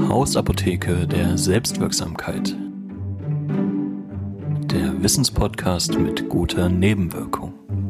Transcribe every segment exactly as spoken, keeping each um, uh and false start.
Hausapotheke der Selbstwirksamkeit. Der Wissenspodcast mit guter Nebenwirkung.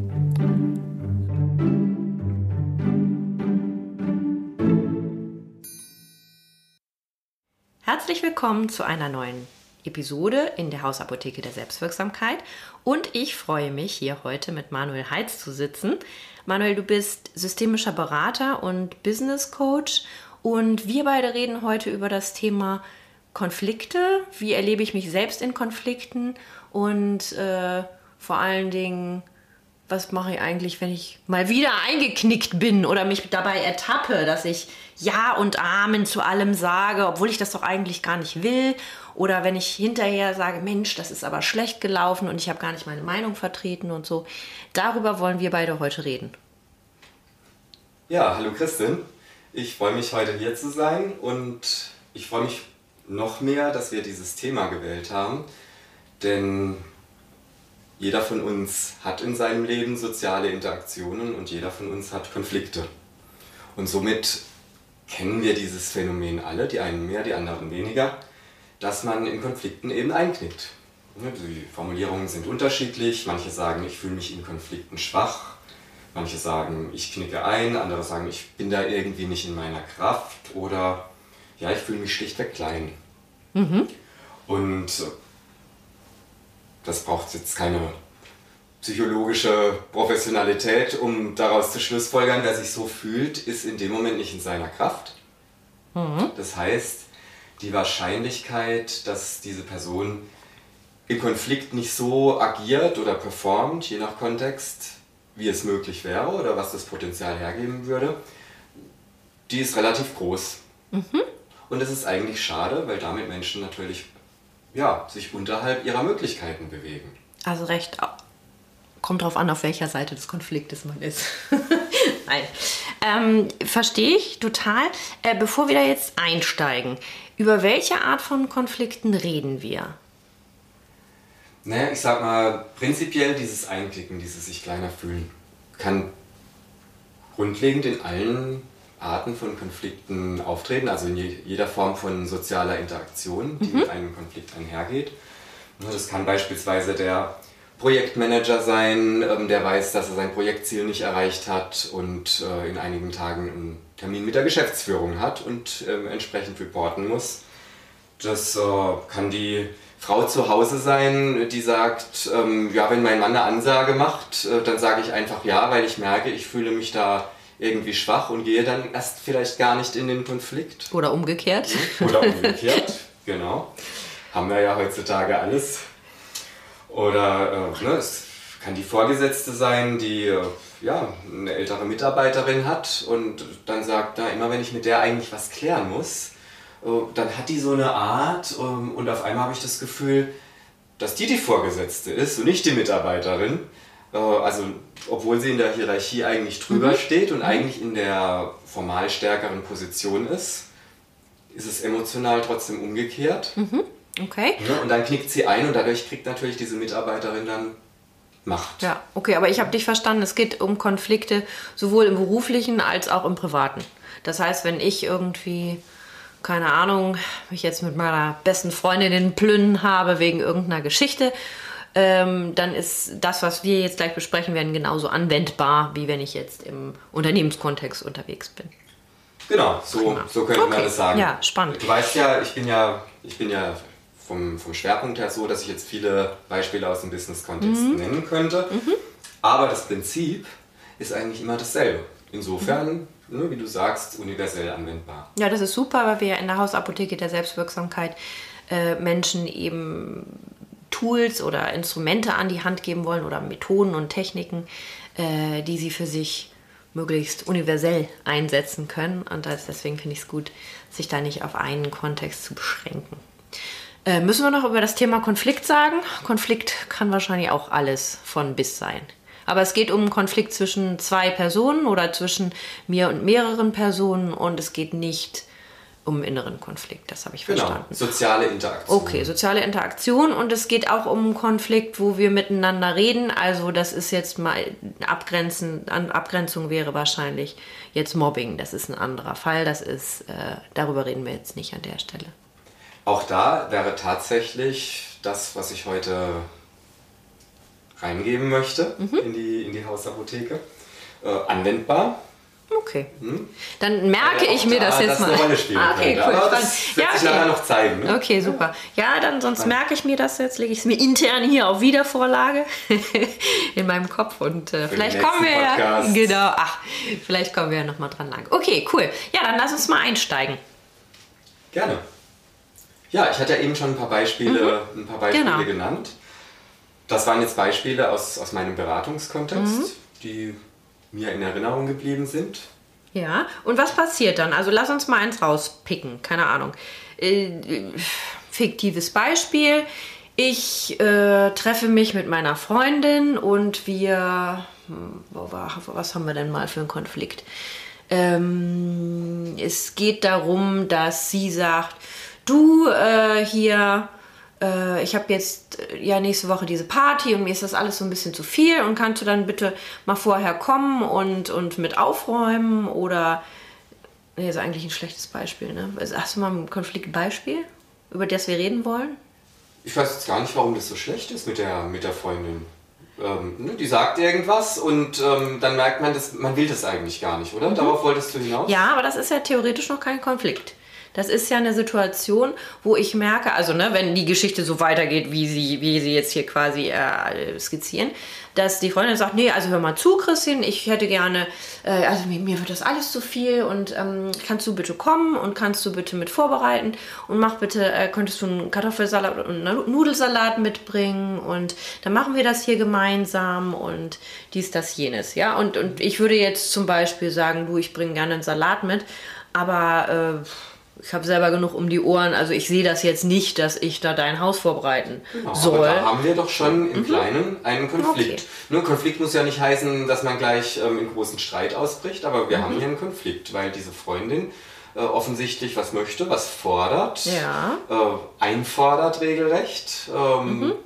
Herzlich willkommen zu einer neuen Episode in der Hausapotheke der Selbstwirksamkeit. Und ich freue mich, hier heute mit Manuel Heitz zu sitzen. Manuel, du bist systemischer Berater und Business Coach. Und wir beide reden heute über das Thema Konflikte. Wie erlebe ich mich selbst in Konflikten? Und äh, vor allen Dingen, was mache ich eigentlich, wenn ich mal wieder eingeknickt bin oder mich dabei ertappe, dass ich Ja und Amen zu allem sage, obwohl ich das doch eigentlich gar nicht will. Oder wenn ich hinterher sage, Mensch, das ist aber schlecht gelaufen und ich habe gar nicht meine Meinung vertreten und so. Darüber wollen wir beide heute reden. Ja, hallo Christin. Ich freue mich, heute hier zu sein und ich freue mich noch mehr, dass wir dieses Thema gewählt haben, denn jeder von uns hat in seinem Leben soziale Interaktionen und jeder von uns hat Konflikte. Und somit kennen wir dieses Phänomen alle, die einen mehr, die anderen weniger, dass man in Konflikten eben einknickt. Die Formulierungen sind unterschiedlich, manche sagen, ich fühle mich in Konflikten schwach. Manche sagen, ich knicke ein, andere sagen, ich bin da irgendwie nicht in meiner Kraft oder ja, ich fühle mich schlichtweg klein. Mhm. Und das braucht jetzt keine psychologische Professionalität, um daraus zu schlussfolgern, wer sich so fühlt, ist in dem Moment nicht in seiner Kraft. Mhm. Das heißt, die Wahrscheinlichkeit, dass diese Person im Konflikt nicht so agiert oder performt, je nach Kontext, wie es möglich wäre oder was das Potenzial hergeben würde, die ist relativ groß. Mhm. Und es ist eigentlich schade, weil damit Menschen natürlich ja, sich unterhalb ihrer Möglichkeiten bewegen. Also recht, kommt drauf an, auf welcher Seite des Konfliktes man ist. Nein, ähm, verstehe ich total. Äh, bevor wir da jetzt einsteigen, über welche Art von Konflikten reden wir? Naja, ich sag mal, prinzipiell dieses Einklicken, dieses sich kleiner fühlen, kann grundlegend in allen Arten von Konflikten auftreten, also in jeder Form von sozialer Interaktion, die mhm. mit einem Konflikt einhergeht. Das kann beispielsweise der Projektmanager sein, der weiß, dass er sein Projektziel nicht erreicht hat und in einigen Tagen einen Termin mit der Geschäftsführung hat und entsprechend reporten muss. Das kann die Frau zu Hause sein, die sagt, ähm, ja, wenn mein Mann eine Ansage macht, äh, dann sage ich einfach ja, weil ich merke, ich fühle mich da irgendwie schwach und gehe dann erst vielleicht gar nicht in den Konflikt. Oder umgekehrt. Oder umgekehrt, genau. Haben wir ja heutzutage alles. Oder äh, ne, es kann die Vorgesetzte sein, die äh, ja, eine ältere Mitarbeiterin hat und dann sagt, na, immer wenn ich mit der eigentlich was klären muss, dann hat die so eine Art und auf einmal habe ich das Gefühl, dass die die Vorgesetzte ist und nicht die Mitarbeiterin. Also obwohl sie in der Hierarchie eigentlich drüber mhm. steht und mhm. eigentlich in der formal stärkeren Position ist, ist es emotional trotzdem umgekehrt. Mhm. Okay. Und dann knickt sie ein und dadurch kriegt natürlich diese Mitarbeiterin dann Macht. Ja, okay, aber ich habe dich verstanden, es geht um Konflikte sowohl im beruflichen als auch im privaten. Das heißt, wenn ich irgendwie... keine Ahnung, mich jetzt mit meiner besten Freundin in Plünnen habe wegen irgendeiner Geschichte, ähm, dann ist das, was wir jetzt gleich besprechen werden, genauso anwendbar, wie wenn ich jetzt im Unternehmenskontext unterwegs bin. Genau, so, so könnte okay. man das sagen. Ja, spannend. Du weißt ja, ich bin ja, ich bin ja vom, vom Schwerpunkt her so, dass ich jetzt viele Beispiele aus dem Business-Kontext mhm. nennen könnte, mhm. aber das Prinzip ist eigentlich immer dasselbe. Insofern, mhm. wie du sagst, universell anwendbar. Ja, das ist super, weil wir in der Hausapotheke der Selbstwirksamkeit äh, Menschen eben Tools oder Instrumente an die Hand geben wollen oder Methoden und Techniken, äh, die sie für sich möglichst universell einsetzen können. Und das, deswegen finde ich es gut, sich da nicht auf einen Kontext zu beschränken. Äh, müssen wir noch über das Thema Konflikt sagen? Konflikt kann wahrscheinlich auch alles von bis sein. Aber es geht um einen Konflikt zwischen zwei Personen oder zwischen mir und mehreren Personen und es geht nicht um inneren Konflikt, das habe ich Genau, verstanden. soziale Interaktion. Okay, soziale Interaktion und es geht auch um einen Konflikt, wo wir miteinander reden. Also das ist jetzt mal Abgrenzen, Abgrenzung wäre wahrscheinlich jetzt Mobbing. Das ist ein anderer Fall. Das ist, äh, darüber reden wir jetzt nicht an der Stelle. Auch da wäre tatsächlich das, was ich heute reingeben möchte mhm. in die, in die Hausapotheke, äh, anwendbar. Okay. Hm? Dann merke ja, ich mir da, das jetzt das mal. Eine Rolle spielen ah, okay, könnte. cool. Aber das wird ja, sich okay. nachher noch zeigen. Ne? Okay, super. Ja, dann sonst Nein. merke ich mir das jetzt, lege ich es mir intern hier auf Wiedervorlage in meinem Kopf und äh, vielleicht kommen wir ja. Genau, ach, vielleicht kommen wir ja nochmal dran lang. Okay, cool. Ja, dann lass uns mal einsteigen. Gerne. Ja, ich hatte ja eben schon ein paar Beispiele, mhm. ein paar Beispiele genau. genannt. Das waren jetzt Beispiele aus, aus meinem Beratungskontext, mhm. die mir in Erinnerung geblieben sind. Ja, und was passiert dann? Also lass uns mal eins rauspicken, keine Ahnung. Äh, fiktives Beispiel. Ich äh, treffe mich mit meiner Freundin und wir, wo war, was haben wir denn mal für einen Konflikt? Ähm, es geht darum, dass sie sagt, du äh, hier... ich habe jetzt ja nächste Woche diese Party und mir ist das alles so ein bisschen zu viel und kannst du dann bitte mal vorher kommen und, und mit aufräumen oder, nee, ist eigentlich ein schlechtes Beispiel, ne? Hast du mal ein Konfliktbeispiel, über das wir reden wollen? Ich weiß jetzt gar nicht, warum das so schlecht ist mit der, mit der Freundin. Ähm, ne, die sagt irgendwas und ähm, dann merkt man, dass, man will das eigentlich gar nicht, oder? Mhm. Darauf wolltest du hinaus? Ja, aber das ist ja theoretisch noch kein Konflikt. Das ist ja eine Situation, wo ich merke, also ne, wenn die Geschichte so weitergeht, wie sie, wie sie jetzt hier quasi äh, skizzieren, dass die Freundin sagt, nee, also hör mal zu, Christine, ich hätte gerne, äh, also mir, mir wird das alles zu viel und ähm, kannst du bitte kommen und kannst du bitte mit vorbereiten und mach bitte, äh, könntest du einen Kartoffelsalat und einen Nudelsalat mitbringen und dann machen wir das hier gemeinsam und dies, das, jenes, ja, und, und ich würde jetzt zum Beispiel sagen, du, ich bringe gerne einen Salat mit, aber äh, ich habe selber genug um die Ohren, also ich sehe das jetzt nicht, dass ich da dein Haus vorbereiten genau, soll. Aber da haben wir doch schon im mhm. Kleinen einen Konflikt. Okay. Nur Konflikt muss ja nicht heißen, dass man gleich ähm, in großen Streit ausbricht, aber wir mhm. haben hier einen Konflikt, weil diese Freundin äh, offensichtlich was möchte, was fordert, ja. äh, einfordert regelrecht, ähm, mhm.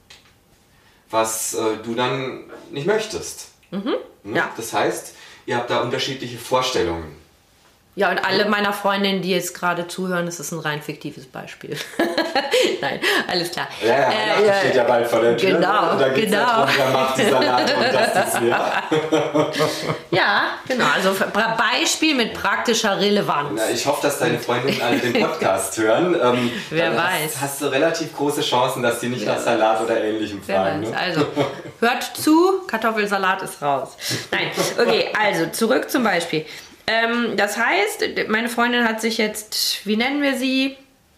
was äh, du dann nicht möchtest. Mhm. Ja. Das heißt, ihr habt da unterschiedliche Vorstellungen. Ja, und alle meiner Freundinnen, die jetzt gerade zuhören, das ist ein rein fiktives Beispiel. Nein, alles klar. Ja, ja, äh, ja steht ja bald vor der Tür. Genau, und da geht's genau. Ja drum, wer macht die Salate und das, das, ja. Ja, genau. Also Beispiel mit praktischer Relevanz. Na, ich hoffe, dass deine Freundinnen alle den Podcast hören. Ähm, wer dann weiß. Hast, hast du relativ große Chancen, dass die nicht ja. nach Salat oder Ähnlichem fragen. Ne? Ne? Also, hört zu, Kartoffelsalat ist raus. Nein, okay, also zurück zum Beispiel. Ähm, das heißt, meine Freundin hat sich jetzt, wie nennen wir sie?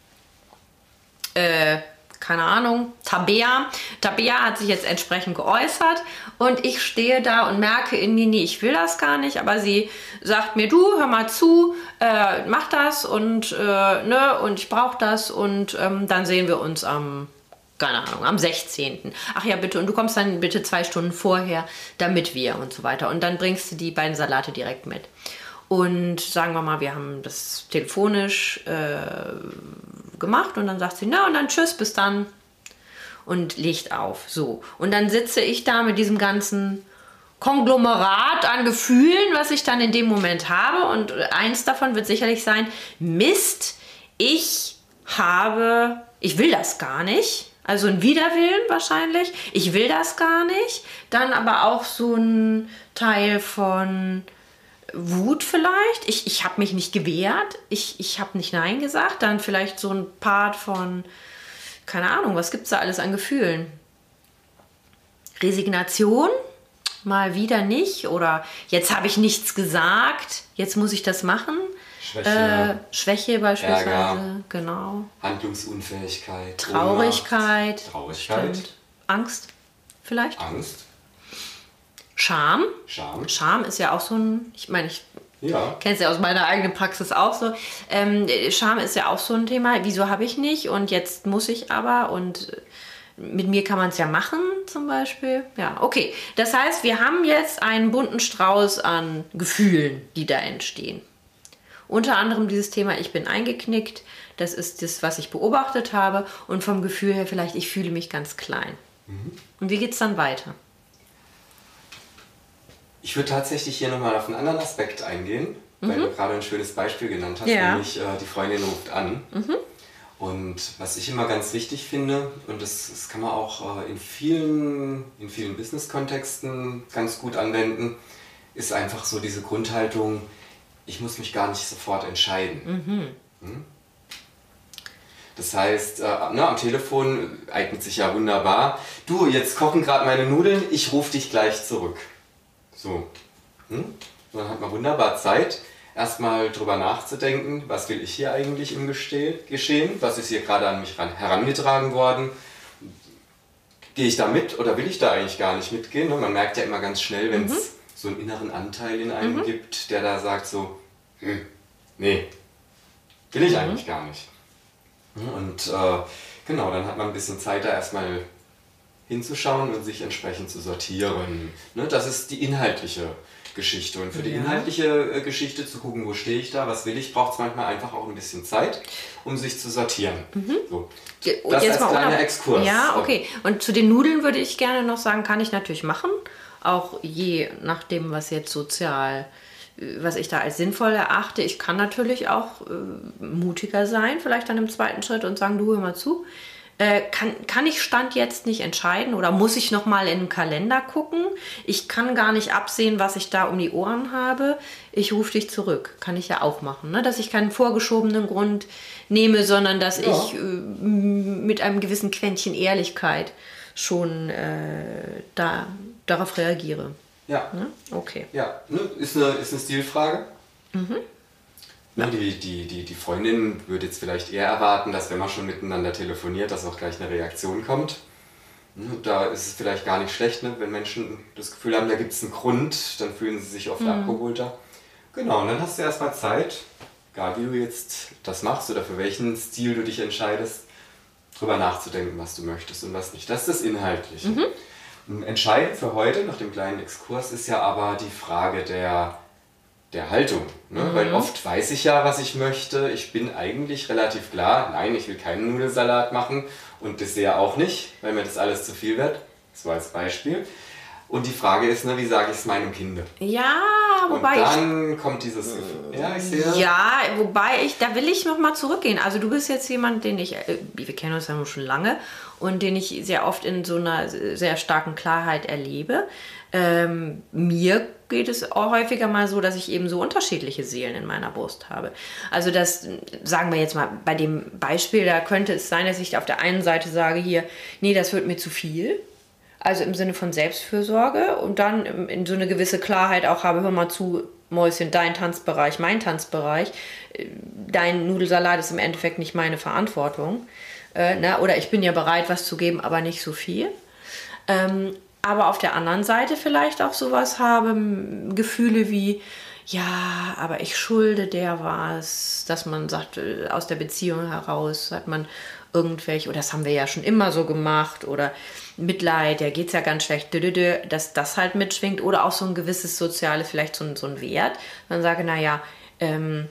Äh, keine Ahnung, Tabea. Tabea hat sich jetzt entsprechend geäußert und ich stehe da und merke in mir, nee, ich will das gar nicht, aber sie sagt mir, du, hör mal zu, äh, mach das und, äh, ne, und ich brauche das und ähm, dann sehen wir uns am, keine Ahnung, am sechzehnten Ach ja, bitte, und du kommst dann bitte zwei Stunden vorher, damit wir und so weiter. Und dann bringst du die beiden Salate direkt mit. Und sagen wir mal, wir haben das telefonisch äh, gemacht und dann sagt sie, na und dann tschüss, bis dann und legt auf. So. Und dann sitze ich da mit diesem ganzen Konglomerat an Gefühlen, was ich dann in dem Moment habe und eins davon wird sicherlich sein, Mist, ich habe, ich will das gar nicht. Also ein Widerwillen wahrscheinlich. Ich will das gar nicht. Dann aber auch so ein Teil von Wut vielleicht. Ich, ich habe mich nicht gewehrt. Ich, ich habe nicht Nein gesagt. Dann vielleicht so ein Part von, keine Ahnung, was gibt es da alles an Gefühlen? Resignation? Mal wieder nicht. Oder jetzt habe ich nichts gesagt. Jetzt muss ich das machen. Schwäche. Äh, Schwäche beispielsweise. Ärger, genau. Handlungsunfähigkeit. Traurigkeit. Ohnmacht, Traurigkeit. Stimmt. Angst vielleicht. Angst. Scham. Scham. Scham ist ja auch so ein, ich meine, ich ja. kenne es ja aus meiner eigenen Praxis auch so. Ähm, Scham ist ja auch so ein Thema. Wieso habe ich nicht und jetzt muss ich aber und mit mir kann man es ja machen zum Beispiel. Ja, okay. Das heißt, wir haben jetzt einen bunten Strauß an Gefühlen, die da entstehen. Unter anderem dieses Thema, ich bin eingeknickt, das ist das, was ich beobachtet habe und vom Gefühl her vielleicht, ich fühle mich ganz klein. Mhm. Und wie geht es dann weiter? Ich würde tatsächlich hier nochmal auf einen anderen Aspekt eingehen, mhm. weil du gerade ein schönes Beispiel genannt hast, ja. nämlich äh, die Freundin ruft an. Mhm. Und was ich immer ganz wichtig finde, und das, das kann man auch äh, in vielen, in vielen Business-Kontexten ganz gut anwenden, ist einfach so diese Grundhaltung, ich muss mich gar nicht sofort entscheiden. Mhm. Hm? Das heißt, äh, na, am Telefon eignet sich ja wunderbar. Du, jetzt kochen gerade meine Nudeln, ich rufe dich gleich zurück. So. Hm? Dann hat man wunderbar Zeit, erstmal drüber nachzudenken, was will ich hier eigentlich im Geste- Geschehen, was ist hier gerade an mich ran- herangetragen worden. Gehe ich da mit oder will ich da eigentlich gar nicht mitgehen? Ne? Man merkt ja immer ganz schnell, wenn es mhm. so einen inneren Anteil in einem mhm. gibt, der da sagt so, hm, nee, will ich mhm. eigentlich gar nicht. Und äh, genau, dann hat man ein bisschen Zeit, da erstmal hinzuschauen und sich entsprechend zu sortieren. Ne, das ist die inhaltliche Geschichte. Und für die ja. inhaltliche äh, Geschichte zu gucken, wo stehe ich da, was will ich, braucht es manchmal einfach auch ein bisschen Zeit, um sich zu sortieren. Mhm. So. Das Jetzt als kleiner Exkurs. Ja, okay. Und zu den Nudeln würde ich gerne noch sagen, kann ich natürlich machen. Auch je nachdem, was jetzt sozial, was ich da als sinnvoll erachte. Ich kann natürlich auch äh, mutiger sein, vielleicht dann im zweiten Schritt und sagen, du hör mal zu. Äh, kann, kann ich Stand jetzt nicht entscheiden oder muss ich nochmal in den Kalender gucken? Ich kann gar nicht absehen, was ich da um die Ohren habe. Ich rufe dich zurück. Kann ich ja auch machen. Ne? Dass ich keinen vorgeschobenen Grund nehme, sondern dass ja. ich äh, mit einem gewissen Quäntchen Ehrlichkeit schon äh, da, darauf reagiere. Ja. Ne? Okay. Ja, ne? ist, eine, ist eine Stilfrage. Mhm. Ne, die, die, die, die Freundin würde jetzt vielleicht eher erwarten, dass wenn man schon miteinander telefoniert, dass auch gleich eine Reaktion kommt. Ne, da ist es vielleicht gar nicht schlecht, ne, wenn Menschen das Gefühl haben, da gibt es einen Grund, dann fühlen sie sich oft mhm. abgeholter. Genau, und dann hast du erstmal Zeit, egal wie du jetzt das machst oder für welchen Stil du dich entscheidest, drüber nachzudenken, was du möchtest und was nicht. Das ist das Inhaltliche. Mhm. Entscheidend für heute, nach dem kleinen Exkurs, ist ja aber die Frage der, der Haltung. Ne? Mhm. Weil oft weiß ich ja, was ich möchte. Ich bin eigentlich relativ klar, nein, ich will keinen Nudelsalat machen und Dessert auch nicht, weil mir das alles zu viel wird. Das war als Beispiel. Und die Frage ist, ne, wie sage ich es meinem Kind? Ja, wobei Und dann ich, kommt dieses Gefühl. Ja, ich sehe. Ja, wobei ich, da will ich nochmal zurückgehen. Also du bist jetzt jemand, den ich, wir kennen uns ja nur schon lange und den ich sehr oft in so einer sehr starken Klarheit erlebe. Ähm, mir geht es auch häufiger mal so, dass ich eben so unterschiedliche Seelen in meiner Brust habe. Also das, sagen wir jetzt mal, bei dem Beispiel, da könnte es sein, dass ich auf der einen Seite sage hier, nee, das wird mir zu viel. Also im Sinne von Selbstfürsorge und dann in so eine gewisse Klarheit auch habe, hör mal zu, Mäuschen, dein Tanzbereich, mein Tanzbereich, dein Nudelsalat ist im Endeffekt nicht meine Verantwortung. Äh, ne? Oder ich bin ja bereit, was zu geben, aber nicht so viel. Ähm, aber auf der anderen Seite vielleicht auch sowas habe, Gefühle wie, ja, aber ich schulde der was, dass man sagt, aus der Beziehung heraus hat man irgendwelche, oder das haben wir ja schon immer so gemacht, oder Mitleid, der geht's ja ganz schlecht, dass das halt mitschwingt, oder auch so ein gewisses soziales, vielleicht so ein, so ein Wert. Dann sage, naja, ähm,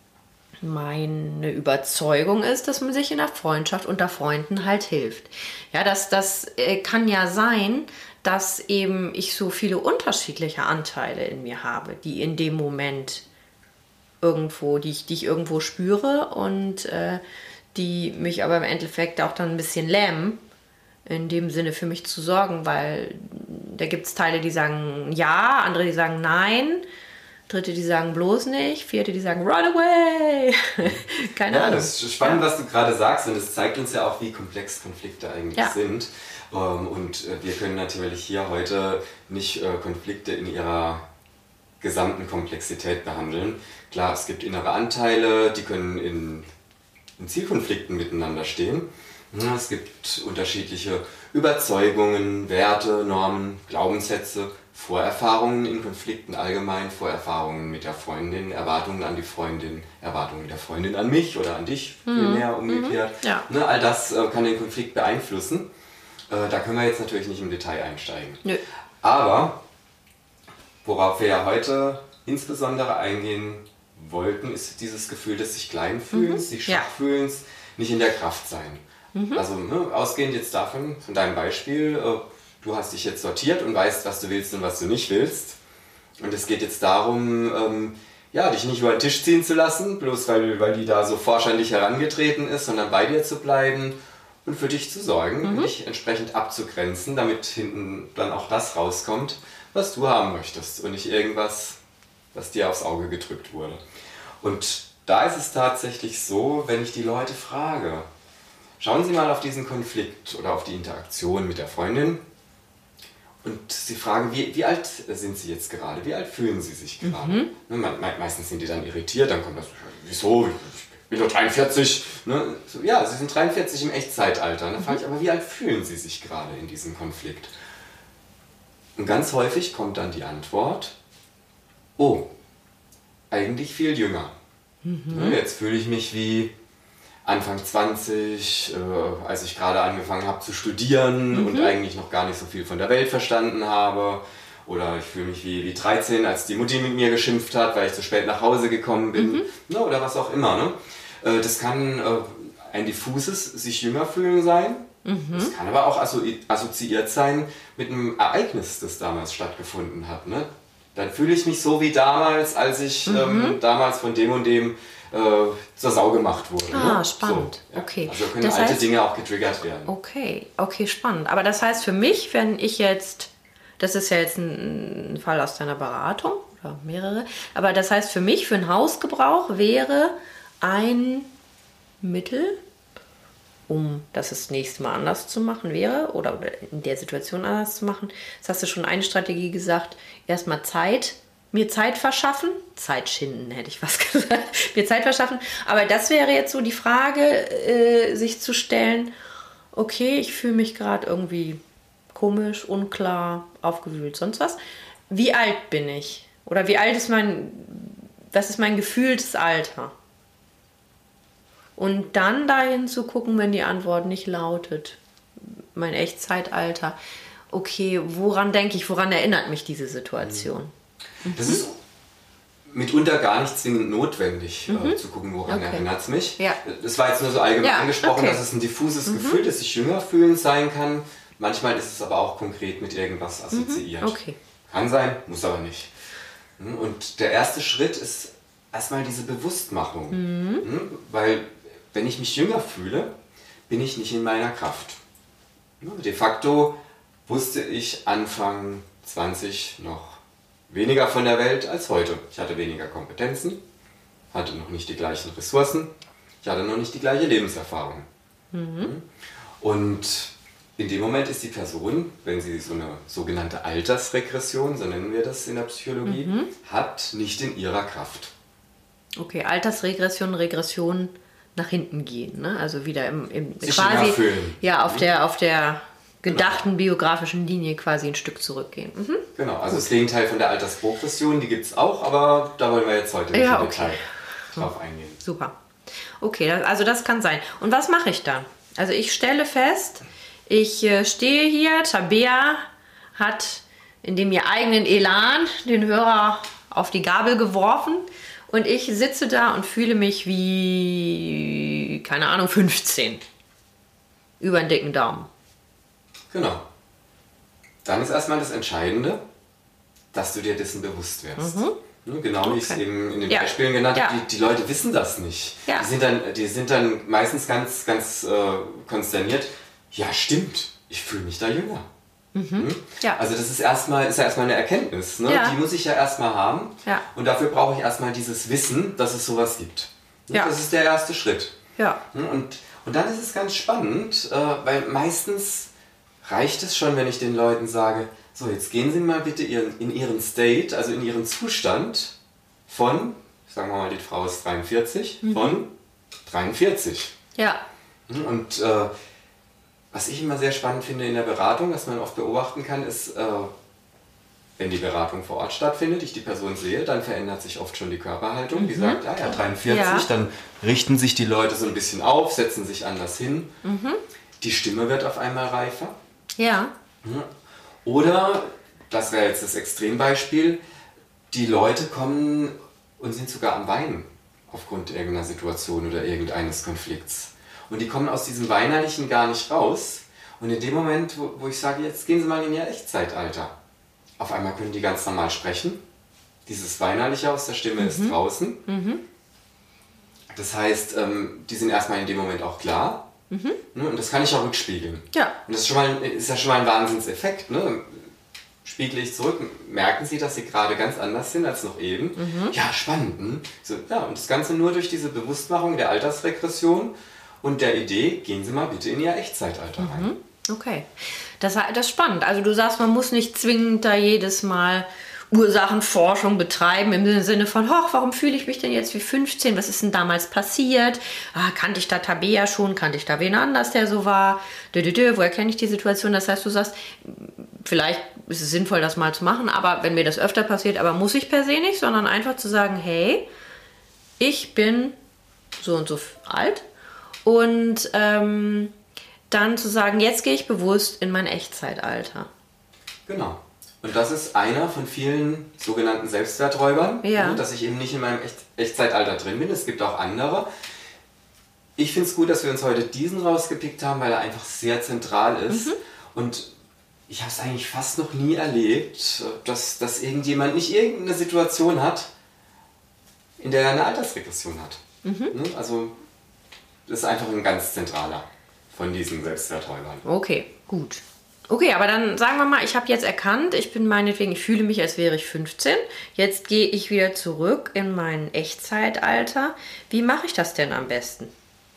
meine Überzeugung ist, dass man sich in der Freundschaft unter Freunden halt hilft. Ja, das, das äh, kann ja sein, dass eben ich so viele unterschiedliche Anteile in mir habe, die in dem Moment irgendwo, die ich, die ich irgendwo spüre und äh, die mich aber im Endeffekt auch dann ein bisschen lähmen, in dem Sinne für mich zu sorgen, weil da gibt es Teile, die sagen ja, andere, die sagen nein, Dritte, die sagen bloß nicht, Vierte, die sagen run away. Keine ja, Ahnung. Das ist spannend, ja. was du gerade sagst, und es zeigt uns ja auch, wie komplex Konflikte eigentlich ja. sind. Und wir können natürlich hier heute nicht Konflikte in ihrer gesamten Komplexität behandeln. Klar, es gibt innere Anteile, die können in, in Zielkonflikten miteinander stehen. Es gibt unterschiedliche Überzeugungen, Werte, Normen, Glaubenssätze, Vorerfahrungen in Konflikten allgemein, Vorerfahrungen mit der Freundin, Erwartungen an die Freundin, Erwartungen der Freundin an mich oder an dich, vielmehr mhm. umgekehrt. Mhm. Ja. Ne, all das äh, kann den Konflikt beeinflussen. Äh, da können wir jetzt natürlich nicht im Detail einsteigen. Nö. Aber worauf wir ja heute insbesondere eingehen wollten, ist dieses Gefühl des sich klein fühlens, Mhm. sich schwach Ja. fühlens, nicht in der Kraft sein. Mhm. Also ne, ausgehend jetzt davon, von deinem Beispiel, äh, du hast dich jetzt sortiert und weißt, was du willst und was du nicht willst. Und es geht jetzt darum, ähm, ja, dich nicht über den Tisch ziehen zu lassen, bloß weil, weil die da so forsch an dich herangetreten ist, sondern bei dir zu bleiben und für dich zu sorgen Mhm. und dich entsprechend abzugrenzen, damit hinten dann auch das rauskommt, was du haben möchtest und nicht irgendwas, was dir aufs Auge gedrückt wurde. Und da ist es tatsächlich so, wenn ich die Leute frage, schauen Sie mal auf diesen Konflikt oder auf die Interaktion mit der Freundin und Sie fragen, wie, wie alt sind Sie jetzt gerade? Wie alt fühlen Sie sich gerade? Mhm. Ne, me me meistens sind die dann irritiert, dann kommt das, wieso? Ich bin doch dreiundvierzig. Ne? So, ja, Sie sind dreiundvierzig im Echtzeitalter. Dann frage ich, aber wie alt fühlen Sie sich gerade in diesem Konflikt? Und ganz häufig kommt dann die Antwort, oh, eigentlich viel jünger. Mhm. Ne, jetzt fühle ich mich wie Anfang zwanzig, äh, als ich gerade angefangen habe zu studieren Mhm. und eigentlich noch gar nicht so viel von der Welt verstanden habe. Oder ich fühle mich wie, wie dreizehn, als die Mutti mit mir geschimpft hat, weil ich zu spät nach Hause gekommen bin. Mhm. Ne, oder was auch immer. Ne? Äh, das kann äh, ein diffuses sich jünger fühlen sein. Mhm. Das kann aber auch asso assoziiert sein mit einem Ereignis, das damals stattgefunden hat. Ne? Dann fühle ich mich so wie damals, als ich Mhm. ähm, damals von dem und dem äh, zur Sau gemacht wurde. Ah, ne? spannend. So, ja. Okay. Also können Das alte heißt- Dinge auch getriggert werden. Okay, okay, spannend. Aber das heißt für mich, wenn ich jetzt, das ist ja jetzt ein, ein Fall aus deiner Beratung oder mehrere, aber das heißt für mich, für einen Hausgebrauch wäre ein Mittel, um das das nächste Mal anders zu machen wäre oder, oder in der Situation anders zu machen. Das hast du schon eine Strategie gesagt, erstmal Zeit, mir Zeit verschaffen, Zeit schinden hätte ich was gesagt, mir Zeit verschaffen. Aber das wäre jetzt so die Frage, äh, sich zu stellen, okay, ich fühle mich gerade irgendwie komisch, unklar, aufgewühlt, sonst was. Wie alt bin ich? Oder wie alt ist mein, was ist mein gefühltes Alter? Und dann dahin zu gucken, wenn die Antwort nicht lautet, mein Echtzeitalter, okay, woran denke ich, woran erinnert mich diese Situation? Das ist mitunter gar nicht zwingend notwendig, Mhm. äh, zu gucken, woran Okay. erinnert es mich. Ja. Das war jetzt nur so allgemein Ja, angesprochen, okay. dass es ein diffuses Gefühl, das sich jünger fühlen sein kann. Manchmal ist es aber auch konkret mit irgendwas assoziiert. Mhm. Okay. Kann sein, muss aber nicht. Hm, Und der erste Schritt ist erstmal diese Bewusstmachung. Hm, Weil wenn ich mich jünger fühle, bin ich nicht in meiner Kraft. Hm, De facto wusste ich Anfang zwanzig noch weniger von der Welt als heute. Ich hatte weniger Kompetenzen, hatte noch nicht die gleichen Ressourcen, ich hatte noch nicht die gleiche Lebenserfahrung. Hm? Und in dem Moment ist die Person, wenn sie so eine sogenannte Altersregression, so nennen wir das in der Psychologie, hat, nicht in ihrer Kraft. Okay, Altersregression, Regression nach hinten gehen, ne? Also wieder im, im Sich quasi jünger fühlen. ja auf der auf der gedachten biografischen Linie quasi ein Stück zurückgehen. Mhm. Genau, also das Gegenteil von der Altersprogression, die gibt es auch, aber da wollen wir jetzt heute nicht Ja, im okay. Detail drauf eingehen. Super. Okay, das, also das kann sein. Und was mache ich dann? Also ich stelle fest, ich äh, stehe hier, Tabea hat in dem ihr eigenen Elan den Hörer auf die Gabel geworfen und ich sitze da und fühle mich wie, keine Ahnung, fünfzehn. Über einen dicken Daumen. Genau. Dann ist erstmal das Entscheidende, dass du dir dessen bewusst wirst. Ne, Genau wie ich es Okay. eben in den Ja. Beispielen genannt habe, Ja. die, die Leute wissen das nicht. Ja. Die, sind dann, die sind dann meistens ganz, ganz äh, konsterniert. Ja, stimmt, ich fühle mich da jünger. Hm? Ja. Also das ist erstmal ist ja erstmal eine Erkenntnis. Ne? Ja. Die muss ich ja erstmal haben. Ja. Und dafür brauche ich erstmal dieses Wissen, dass es sowas gibt. Ne? Ja. Das ist der erste Schritt. Ja. Hm, Und, und dann ist es ganz spannend, äh, weil meistens reicht es schon, wenn ich den Leuten sage, so jetzt gehen Sie mal bitte ihren, in Ihren State, also in Ihren Zustand von, sagen wir mal, die Frau ist dreiundvierzig, von dreiundvierzig. Ja. Hm, Und äh, was ich immer sehr spannend finde in der Beratung, was man oft beobachten kann, ist, äh, wenn die Beratung vor Ort stattfindet, ich die Person sehe, dann verändert sich oft schon die Körperhaltung. Die sagt, ah ja, dreiundvierzig, Ja. dann richten sich die Leute so ein bisschen auf, setzen sich anders hin. Die Stimme wird auf einmal reifer. Ja. Oder, das wäre jetzt das Extrembeispiel, die Leute kommen und sind sogar am Weinen aufgrund irgendeiner Situation oder irgendeines Konflikts. Und die kommen aus diesem Weinerlichen gar nicht raus. Und in dem Moment, wo, wo ich sage, jetzt gehen Sie mal in Ihr Echtzeitalter, auf einmal können die ganz normal sprechen. Dieses Weinerliche aus der Stimme mhm. ist draußen. Mhm. Das heißt, ähm, die sind erstmal in dem Moment auch klar. Mhm. Ne, und das kann ich auch rückspiegeln. Ja. Und das ist, schon mal, ist ja schon mal ein Wahnsinnseffekt. Ne? Spiegle ich zurück, merken Sie, dass Sie gerade ganz anders sind als noch eben. Mhm. Ja, spannend. Hm? So, ja, und das Ganze nur durch diese Bewusstmachung der Altersregression und der Idee, gehen Sie mal bitte in Ihr Echtzeitalter rein. Mhm. Okay, das, das ist spannend. Also du sagst, man muss nicht zwingend da jedes Mal Ursachenforschung betreiben im Sinne von, hoch, warum fühle ich mich denn jetzt wie fünfzehn? Was ist denn damals passiert? Ah, kannte ich da Tabea schon? Kannte ich da wen anders, der so war? Dö, dö, dö, woher kenne ich die Situation? Das heißt, du sagst, vielleicht ist es sinnvoll, das mal zu machen, aber wenn mir das öfter passiert, aber muss ich per se nicht, sondern einfach zu sagen, hey, ich bin so und so alt und ähm, dann zu sagen, jetzt gehe ich bewusst in mein Echtzeitalter. Genau. Und das ist einer von vielen sogenannten Selbstwerträubern, ja. ne, dass ich eben nicht in meinem Echt- Echtzeitalter drin bin. Es gibt auch andere. Ich finde es gut, dass wir uns heute diesen rausgepickt haben, weil er einfach sehr zentral ist. Mhm. Und ich habe es eigentlich fast noch nie erlebt, dass, dass irgendjemand nicht irgendeine Situation hat, in der er eine Altersregression hat. Mhm. Ne? Also das ist einfach ein ganz zentraler von diesen Selbstwerträubern. Okay, gut. Okay, aber dann sagen wir mal, ich habe jetzt erkannt, ich bin meinetwegen, ich fühle mich, als wäre ich fünfzehn. Jetzt gehe ich wieder zurück in mein Echtzeitalter. Wie mache ich das denn am besten?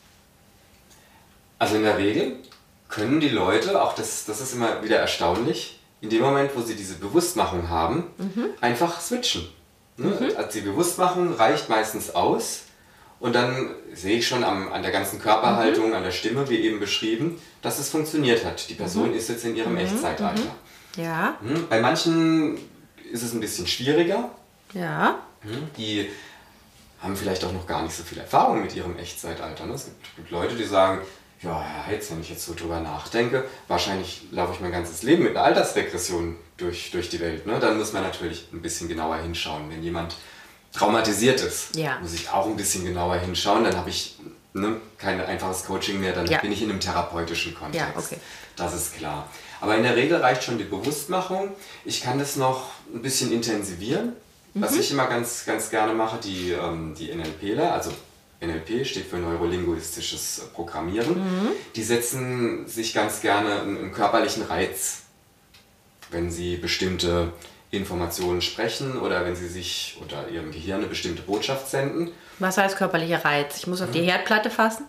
Also in der Regel können die Leute, auch das, das ist immer wieder erstaunlich, in dem Moment, wo sie diese Bewusstmachung haben, mhm. einfach switchen. Ne? Mhm. Also die Bewusstmachung reicht meistens aus. Und dann sehe ich schon am, an der ganzen Körperhaltung, mhm. an der Stimme, wie eben beschrieben, dass es funktioniert hat. Die Person mhm. ist jetzt in ihrem mhm. Echtzeitalter. Mhm. Ja. Bei manchen ist es ein bisschen schwieriger. Ja. Die haben vielleicht auch noch gar nicht so viel Erfahrung mit ihrem Echtzeitalter. Es gibt, gibt Leute, die sagen, ja, Herr Heitz, wenn ich jetzt so drüber nachdenke, wahrscheinlich laufe ich mein ganzes Leben mit einer Altersregression durch, durch die Welt. Ne? Dann muss man natürlich ein bisschen genauer hinschauen. Wenn jemand traumatisiert ist, ja. muss ich auch ein bisschen genauer hinschauen. Dann habe ich ne, kein einfaches Coaching mehr, dann ja. bin ich in einem therapeutischen Kontext. Ja, okay. Das ist klar. Aber in der Regel reicht schon die Bewusstmachung. Ich kann das noch ein bisschen intensivieren. Mhm. Was ich immer ganz, ganz gerne mache, die, ähm, die NLPler, also N L P steht für neurolinguistisches Programmieren, mhm. die setzen sich ganz gerne einen, einen körperlichen Reiz, wenn sie bestimmte Informationen sprechen oder wenn sie sich oder ihrem Gehirn eine bestimmte Botschaft senden. Was heißt körperlicher Reiz? Ich muss auf die Herdplatte fassen?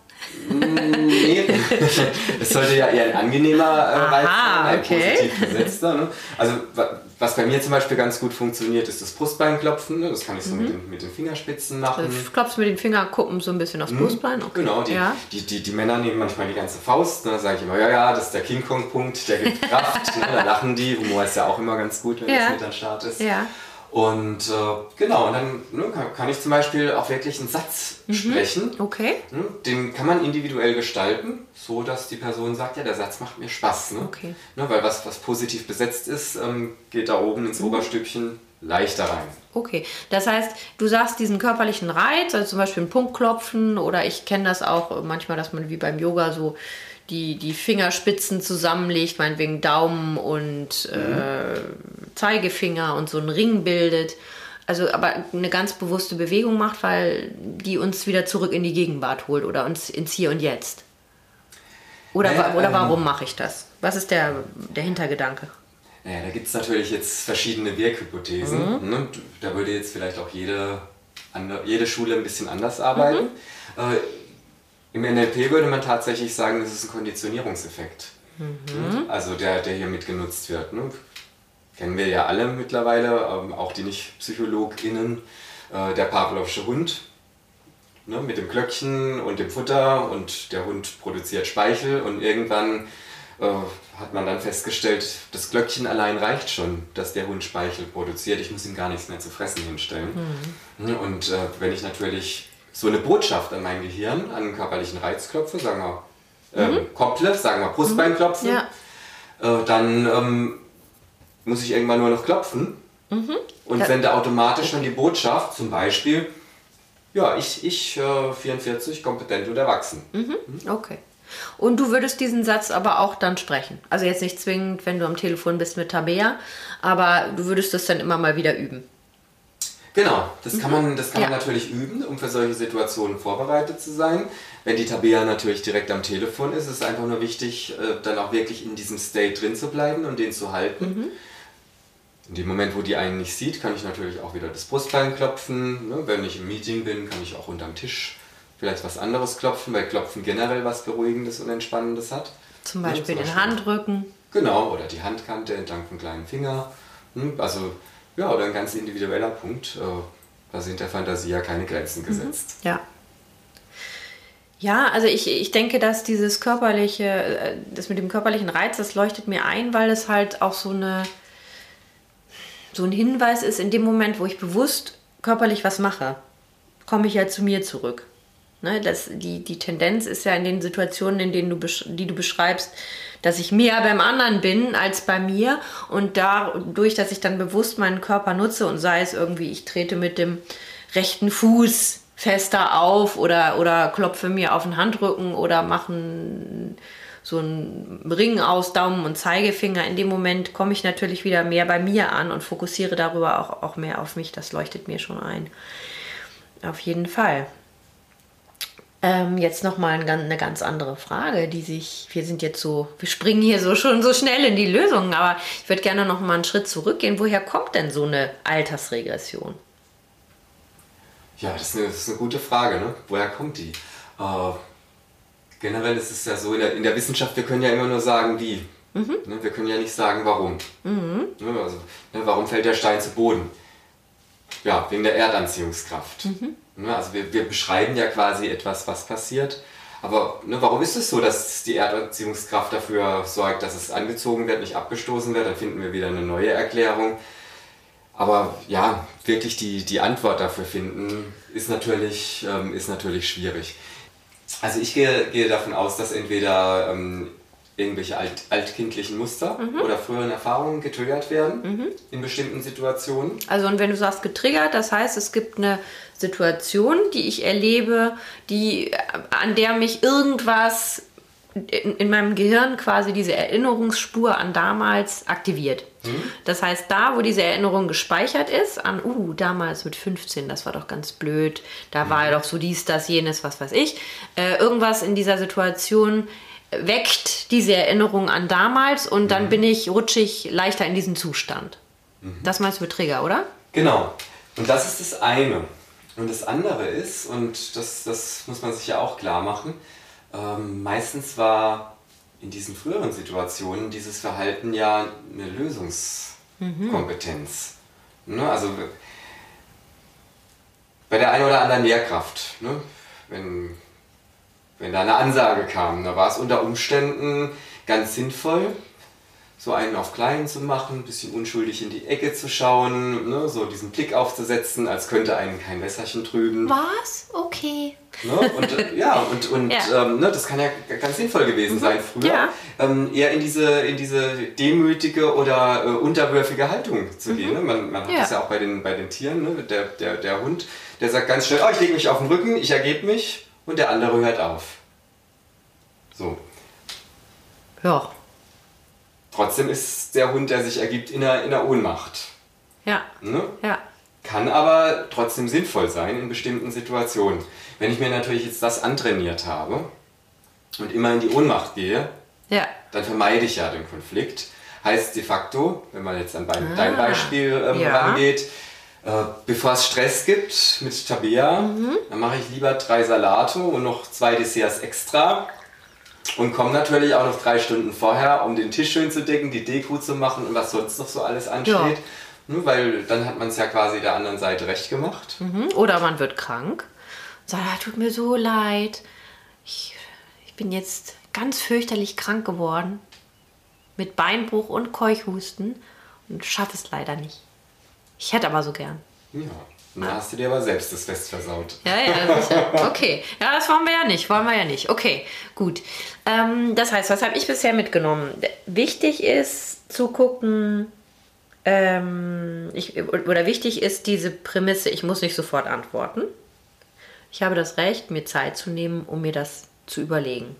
Nee, es sollte ja eher ein angenehmer äh, Reiz sein, ein okay. positiv besetzter. Ne? Also was bei mir zum Beispiel ganz gut funktioniert, ist das Brustbeinklopfen. Ne? Das kann ich so mhm. mit, den, mit den Fingerspitzen machen. Du klopfst mit den Fingerkuppen so ein bisschen aufs mhm. Brustbein? Okay. Genau, die, ja. die, die, die Männer nehmen manchmal die ganze Faust. Da ne? sage ich immer, ja, ja, das ist der King Kong-Punkt, der gibt Kraft. Ne? Da lachen die. Humor ist ja auch immer ganz gut, wenn ja. das mit am Start ist. Ja. Und äh, genau, und dann ne, kann, kann ich zum Beispiel auch wirklich einen Satz mhm. sprechen. Okay. Ne, den kann man individuell gestalten, so dass die Person sagt, ja, der Satz macht mir Spaß. Ne? Okay. Ne, weil was, was positiv besetzt ist, ähm, geht da oben ins mhm. Oberstückchen leichter rein. Okay, das heißt, du sagst diesen körperlichen Reiz, also zum Beispiel einen Punkt klopfen oder ich kenne das auch manchmal, dass man wie beim Yoga so die, die Fingerspitzen zusammenlegt, meinetwegen Daumen und mhm. äh, Zeigefinger und so einen Ring bildet. Also aber eine ganz bewusste Bewegung macht, weil die uns wieder zurück in die Gegenwart holt oder uns ins Hier und Jetzt. Oder, naja, oder warum ähm, mache ich das? Was ist der, der Hintergedanke? Naja, da gibt es natürlich jetzt verschiedene Wirkhypothesen. Mhm. Ne? Da würde jetzt vielleicht auch jede, jede Schule ein bisschen anders arbeiten. Mhm. Äh, Im N L P würde man tatsächlich sagen, das ist ein Konditionierungseffekt. Mhm. Also der, der hier mitgenutzt wird. Ne? Kennen wir ja alle mittlerweile, ähm, auch die Nicht-PsychologInnen, äh, der Pavlovsche Hund. Ne? Mit dem Glöckchen und dem Futter und der Hund produziert Speichel und irgendwann äh, hat man dann festgestellt, das Glöckchen allein reicht schon, dass der Hund Speichel produziert. Ich muss ihm gar nichts mehr zu fressen hinstellen. Mhm. Und äh, wenn ich natürlich so eine Botschaft an mein Gehirn, an einen körperlichen Reiz klopfe, sagen wir ähm, mhm. Kopple, sagen wir Brustbein klopfen, ja. äh, dann ähm, muss ich irgendwann nur noch klopfen Mhm. Und sende automatisch schon die Botschaft, zum Beispiel, ja, ich, ich äh, vierundvierzig, kompetent und erwachsen. Mhm. Okay. Und du würdest diesen Satz aber auch dann sprechen? Also jetzt nicht zwingend, wenn du am Telefon bist mit Tabea, aber du würdest das dann immer mal wieder üben? Genau, das kann man, das kann Ja. man natürlich üben, um für solche Situationen vorbereitet zu sein. Wenn die Tabea natürlich direkt am Telefon ist, ist es einfach nur wichtig, dann auch wirklich in diesem State drin zu bleiben und den zu halten. Mhm. In dem Moment, wo die einen nicht sieht, kann ich natürlich auch wieder das Brustbein klopfen. Ne? Wenn ich im Meeting bin, kann ich auch unterm Tisch vielleicht was anderes klopfen, weil Klopfen generell was Beruhigendes und Entspannendes hat. Zum Beispiel, ja, zum Beispiel den Handrücken. Genau, oder die Handkante entlang vom kleinen Finger. Also, ja, oder ein ganz individueller Punkt. Da sind der Fantasie ja keine Grenzen gesetzt. Mhm. Ja. Ja, also ich, ich denke, dass dieses körperliche, das mit dem körperlichen Reiz, das leuchtet mir ein, weil es halt auch so eine so ein Hinweis ist, in dem Moment, wo ich bewusst körperlich was mache, komme ich ja zu mir zurück. Ne, das, die, die Tendenz ist ja in den Situationen, in denen du, die du beschreibst, dass ich mehr beim anderen bin als bei mir und dadurch, dass ich dann bewusst meinen Körper nutze und sei es irgendwie, ich trete mit dem rechten Fuß fester auf oder, oder klopfe mir auf den Handrücken oder mache einen, so einen Ring aus Daumen und Zeigefinger, in dem Moment komme ich natürlich wieder mehr bei mir an und fokussiere darüber auch, auch mehr auf mich. Das leuchtet mir schon ein. Auf jeden Fall. Ähm, jetzt nochmal ein, eine ganz andere Frage, die sich, wir sind jetzt so, wir springen hier so schon so schnell in die Lösungen, aber ich würde gerne noch mal einen Schritt zurückgehen. Woher kommt denn so eine Altersregression? Ja, das ist eine, das ist eine gute Frage, ne? Woher kommt die? Äh, generell ist es ja so, in der, in der Wissenschaft, wir können ja immer nur sagen, wie. Mhm. Ne? Wir können ja nicht sagen, warum. Mhm. Ne? Also, ne, warum fällt der Stein zu Boden? Ja, wegen der Erdanziehungskraft. Mhm. Ne? Also wir, wir beschreiben ja quasi etwas, was passiert. Aber ne, warum ist es so, dass die Erdanziehungskraft dafür sorgt, dass es angezogen wird, nicht abgestoßen wird? Dann finden wir wieder eine neue Erklärung. Aber ja, wirklich die, die Antwort dafür finden, ist natürlich, ähm, ist natürlich schwierig. Also ich gehe, gehe davon aus, dass entweder ähm, irgendwelche alt, altkindlichen Muster mhm. oder früheren Erfahrungen getriggert werden mhm. in bestimmten Situationen. Also und wenn du sagst getriggert, das heißt, es gibt eine Situation, die ich erlebe, die, an der mich irgendwas in, in meinem Gehirn quasi diese Erinnerungsspur an damals aktiviert. Mhm. Das heißt, da, wo diese Erinnerung gespeichert ist, an, uh, damals mit fünfzehn, das war doch ganz blöd, da mhm. war ja doch so dies, das, jenes, was weiß ich, äh, irgendwas in dieser Situation weckt diese Erinnerung an damals und dann mhm. bin ich, rutsche ich leichter in diesen Zustand. Mhm. Das meinst du mit Trigger, oder? Genau. Und das ist das eine. Und das andere ist, und das, das muss man sich ja auch klar machen, ähm, meistens war in diesen früheren Situationen dieses Verhalten ja eine Lösungskompetenz. Mhm. Ne? Also bei der einen oder anderen Lehrkraft, ne? wenn, wenn da eine Ansage kam, da war es unter Umständen ganz sinnvoll, so einen auf klein zu machen, ein bisschen unschuldig in die Ecke zu schauen, ne, so diesen Blick aufzusetzen, als könnte einen kein Wässerchen trüben. Was? Okay. Ne, und äh, ja, und, und ja. Ähm, ne, das kann ja ganz sinnvoll gewesen mhm. sein früher, ja. ähm, eher in diese, in diese demütige oder äh, unterwürfige Haltung zu mhm. gehen. Ne? Man, man hat ja. das ja auch bei den, bei den Tieren, ne? der, der, der Hund, der sagt ganz schnell, oh, ich lege mich auf den Rücken, ich ergebe mich und der andere hört auf. So. Ja. Trotzdem ist der Hund, der sich ergibt, in der, in der Ohnmacht. Ja. Ne? Ja. Kann aber trotzdem sinnvoll sein in bestimmten Situationen. Wenn ich mir natürlich jetzt das antrainiert habe und immer in die Ohnmacht gehe, ja. dann vermeide ich ja den Konflikt. Heißt de facto, wenn man jetzt an ah. dein Beispiel ähm, ja. rangeht, äh, bevor es Stress gibt mit Tabea, mhm. dann mache ich lieber drei Salate und noch zwei Desserts extra. Und komme natürlich auch noch drei Stunden vorher, um den Tisch schön zu decken, die Deko zu machen und was sonst noch so alles ansteht. Ja. Ne, weil dann hat man es ja quasi der anderen Seite recht gemacht. Mhm. Oder man wird krank und sagt, ah, tut mir so leid. Ich, ich bin jetzt ganz fürchterlich krank geworden. Mit Beinbruch und Keuchhusten und schaffe es leider nicht. Ich hätte aber so gern. Ja. Und dann hast du dir aber selbst das Fest versaut. Ja, ja, sicher. Okay. Ja, das wollen wir ja nicht. Wollen wir ja nicht. Okay, gut. Ähm, das heißt, was habe ich bisher mitgenommen? Wichtig ist zu gucken, ähm, ich, oder wichtig ist diese Prämisse, ich muss nicht sofort antworten. Ich habe das Recht, mir Zeit zu nehmen, um mir das zu überlegen.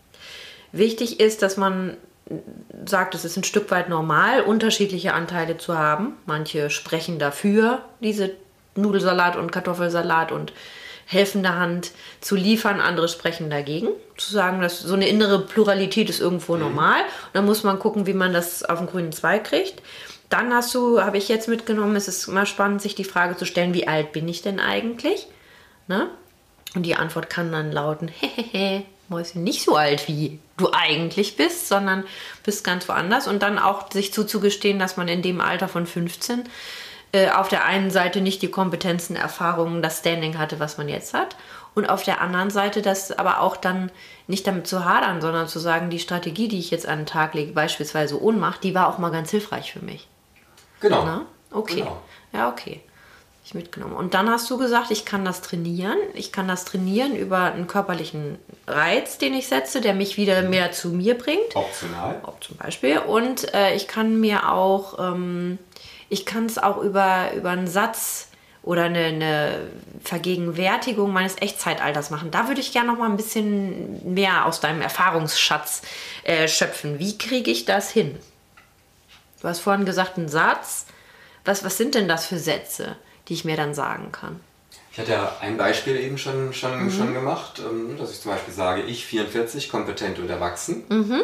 Wichtig ist, dass man sagt, es ist ein Stück weit normal, unterschiedliche Anteile zu haben. Manche sprechen dafür, diese Nudelsalat und Kartoffelsalat und helfende Hand zu liefern. Andere sprechen dagegen. Zu sagen, dass so eine innere Pluralität ist irgendwo normal. Und dann muss man gucken, wie man das auf den grünen Zweig kriegt. Dann hast du, habe ich jetzt mitgenommen, es ist immer spannend, sich die Frage zu stellen, wie alt bin ich denn eigentlich? Ne? Und die Antwort kann dann lauten, hehehe, Mäuschen, nicht so alt wie du eigentlich bist, sondern bist ganz woanders. Und dann auch sich zuzugestehen, dass man in dem Alter von fünfzehn äh, auf der einen Seite nicht die Kompetenzen, Erfahrungen, das Standing hatte, was man jetzt hat. Und auf der anderen Seite das aber auch dann nicht damit zu hadern, sondern zu sagen, die Strategie, die ich jetzt an den Tag lege, beispielsweise Ohnmacht, die war auch mal ganz hilfreich für mich. Genau. Na? Okay. Genau. Ja, okay. Ich mitgenommen. Und dann hast du gesagt, ich kann das trainieren. Ich kann das trainieren über einen körperlichen Reiz, den ich setze, der mich wieder mehr zu mir bringt. Optional. Auch zum Beispiel. Und äh, ich kann mir auch, ähm, ich kann es auch über, über einen Satz oder eine, eine Vergegenwärtigung meines Echtzeitalters machen. Da würde ich gerne noch mal ein bisschen mehr aus deinem Erfahrungsschatz äh, schöpfen. Wie kriege ich das hin? Du hast vorhin gesagt, ein Satz. Was, was sind denn das für Sätze, die ich mir dann sagen kann? Ich hatte ja ein Beispiel eben schon, schon, mhm. schon gemacht, dass ich zum Beispiel sage, ich vierundvierzig, kompetent und erwachsen. Mhm.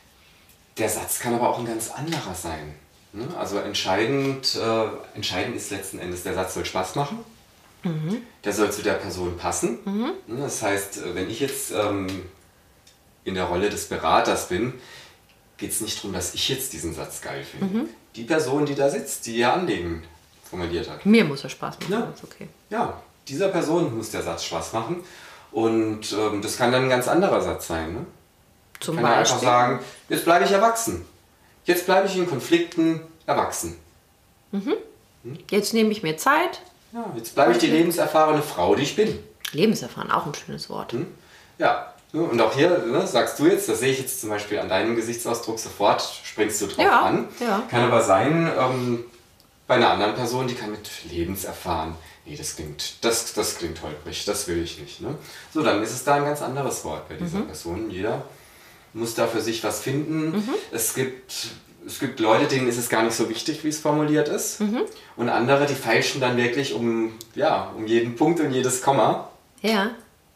Der Satz kann aber auch ein ganz anderer sein. Also entscheidend, äh, entscheidend ist letzten Endes, der Satz soll Spaß machen. Mhm. Der soll zu der Person passen. Mhm. Das heißt, wenn ich jetzt ähm, in der Rolle des Beraters bin, geht es nicht darum, dass ich jetzt diesen Satz geil finde. Mhm. Die Person, die da sitzt, die ihr Anliegen formuliert hat. Mir muss er Spaß machen. Ja. Ist okay. Ja, dieser Person muss der Satz Spaß machen. Und ähm, das kann dann ein ganz anderer Satz sein. Ne? Zum ich kann ja einfach sagen, jetzt bleibe ich erwachsen. Jetzt bleibe ich in Konflikten erwachsen. Mhm. Hm? Jetzt nehme ich mir Zeit. Ja, jetzt bleibe ich die lebenserfahrene Frau, die ich bin. Lebenserfahren, auch ein schönes Wort. Hm? Ja. Und auch hier, ne, sagst du jetzt, das sehe ich jetzt zum Beispiel an deinem Gesichtsausdruck sofort, springst du drauf ja, an. Ja. Kann aber sein, ähm, bei einer anderen Person, die kann mit lebenserfahren. Nee, das klingt, das, das klingt holprig, das will ich nicht. Ne? So, dann ist es da ein ganz anderes Wort bei dieser mhm. Person. Jeder muss da für sich was finden. Mhm. Es gibt, es gibt Leute, denen ist es gar nicht so wichtig, wie es formuliert ist. Mhm. Und andere, die feilschen dann wirklich um, ja, um jeden Punkt und jedes Komma. Ja.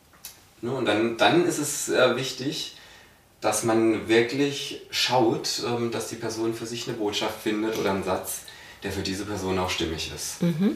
Und dann, dann ist es äh, wichtig, dass man wirklich schaut, ähm, dass die Person für sich eine Botschaft findet oder einen Satz, der für diese Person auch stimmig ist. Mhm.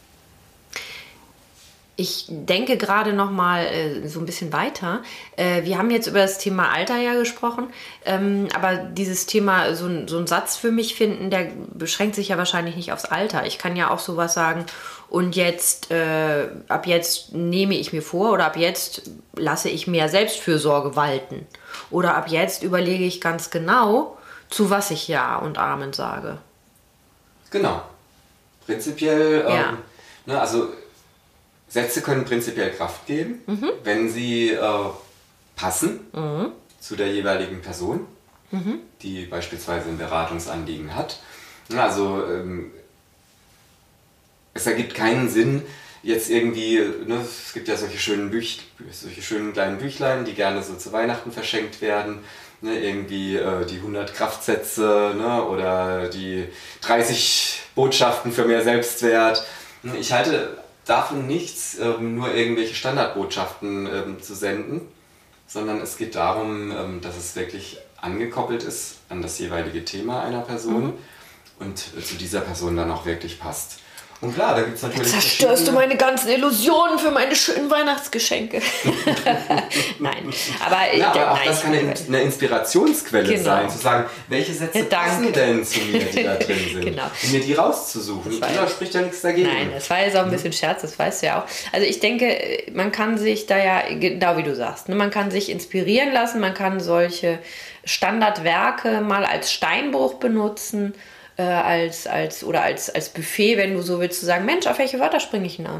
Ich denke gerade noch mal äh, so ein bisschen weiter. Äh, wir haben jetzt über das Thema Alter ja gesprochen, ähm, aber dieses Thema, so, ein, so einen Satz für mich finden, der beschränkt sich ja wahrscheinlich nicht aufs Alter. Ich kann ja auch sowas sagen, und jetzt, äh, ab jetzt nehme ich mir vor oder ab jetzt lasse ich mehr Selbstfürsorge walten. Oder ab jetzt überlege ich ganz genau, zu was ich Ja und Amen sage. Genau. Prinzipiell, ähm, ja. ne, also Sätze können prinzipiell Kraft geben, mhm. wenn sie äh, passen mhm. zu der jeweiligen Person, mhm. die beispielsweise ein Beratungsanliegen hat. Also ähm, es ergibt keinen Sinn, jetzt irgendwie, ne, es gibt ja solche schönen, Büch, solche schönen kleinen Büchlein, die gerne so zu Weihnachten verschenkt werden, ne, irgendwie äh, die hundert Kraftsätze, ne, oder die dreißig Botschaften für mehr Selbstwert. Ich halte davon nichts, ähm, nur irgendwelche Standardbotschaften ähm, zu senden, sondern es geht darum, ähm, dass es wirklich angekoppelt ist an das jeweilige Thema einer Person mhm. und äh, zu dieser Person dann auch wirklich passt. Und klar, da gibt es natürlich. Jetzt zerstörst du meine ganzen Illusionen für meine schönen Weihnachtsgeschenke. Nein, aber, ja, aber auch nein, das kann eine, eine Inspirationsquelle genau. sein, zu sagen, welche Sätze ja, passen denn zu mir, die da drin sind. Genau. Und mir die rauszusuchen. Und da spricht ja nichts dagegen. Nein, das war jetzt auch ein bisschen Scherz, das weißt du ja auch. Also ich denke, man kann sich da ja, genau wie du sagst, ne, man kann sich inspirieren lassen, man kann solche Standardwerke mal als Steinbruch benutzen, Äh, als, als, oder als, als Buffet, wenn du so willst, zu sagen, Mensch, auf welche Wörter springe ich denn an?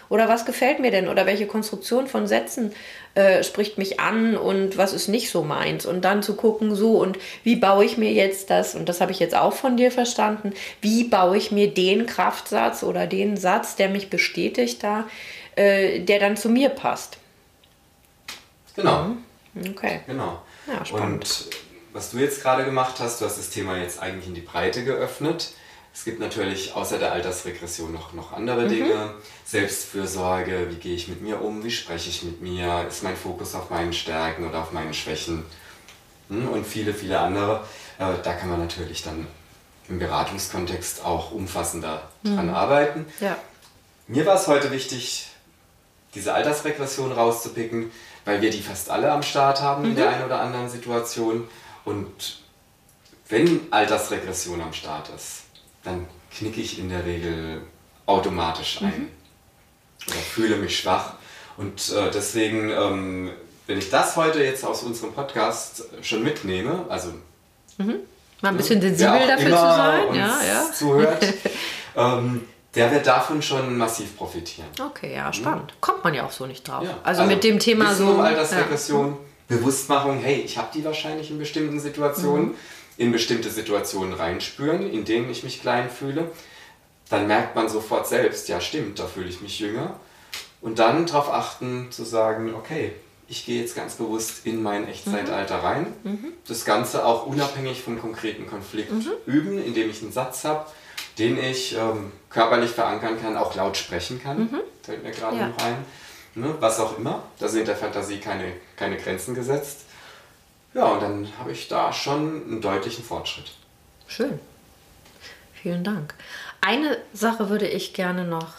Oder was gefällt mir denn? Oder welche Konstruktion von Sätzen äh, spricht mich an und was ist nicht so meins? Und dann zu gucken, so und wie baue ich mir jetzt das? Und das habe ich jetzt auch von dir verstanden. Wie baue ich mir den Kraftsatz oder den Satz, der mich bestätigt da, äh, der dann zu mir passt? Genau. Mhm. Okay. Genau. Ja, spannend. Und was du jetzt gerade gemacht hast, du hast das Thema jetzt eigentlich in die Breite geöffnet. Es gibt natürlich außer der Altersregression noch, noch andere mhm. Dinge. Selbstfürsorge, wie gehe ich mit mir um, wie spreche ich mit mir, ist mein Fokus auf meinen Stärken oder auf meinen Schwächen und viele, viele andere. Da kann man natürlich dann im Beratungskontext auch umfassender mhm. dran arbeiten. Ja. Mir war es heute wichtig, diese Altersregression rauszupicken, weil wir die fast alle am Start haben mhm. in der einen oder anderen Situation. Und wenn Altersregression am Start ist, dann knicke ich in der Regel automatisch ein mhm. oder fühle mich schwach. Und äh, deswegen, ähm, wenn ich das heute jetzt aus unserem Podcast schon mitnehme, also mhm. mal ein bisschen sensibel dafür zu sein, ja, ja. zuhört, ähm, der wird davon schon massiv profitieren. Okay, ja, spannend. Mhm. Kommt man ja auch so nicht drauf. Ja. Also, also mit dem Thema Wissen so um Altersregression, ja. Bewusstmachung, hey, ich habe die wahrscheinlich in bestimmten Situationen. Mhm. in bestimmte Situationen reinspüren, in denen ich mich klein fühle, dann merkt man sofort selbst, ja stimmt, da fühle ich mich jünger. Und dann darauf achten, zu sagen, okay, ich gehe jetzt ganz bewusst in mein Echtzeitalter mhm. rein. Mhm. Das Ganze auch unabhängig vom konkreten Konflikt mhm. üben, indem ich einen Satz habe, den ich ähm, körperlich verankern kann, auch laut sprechen kann, mhm. fällt mir gerade ja. noch ein. Ne, was auch immer, da sind der Fantasie keine, keine Grenzen gesetzt. Ja, und dann habe ich da schon einen deutlichen Fortschritt. Schön. Vielen Dank. Eine Sache würde ich gerne noch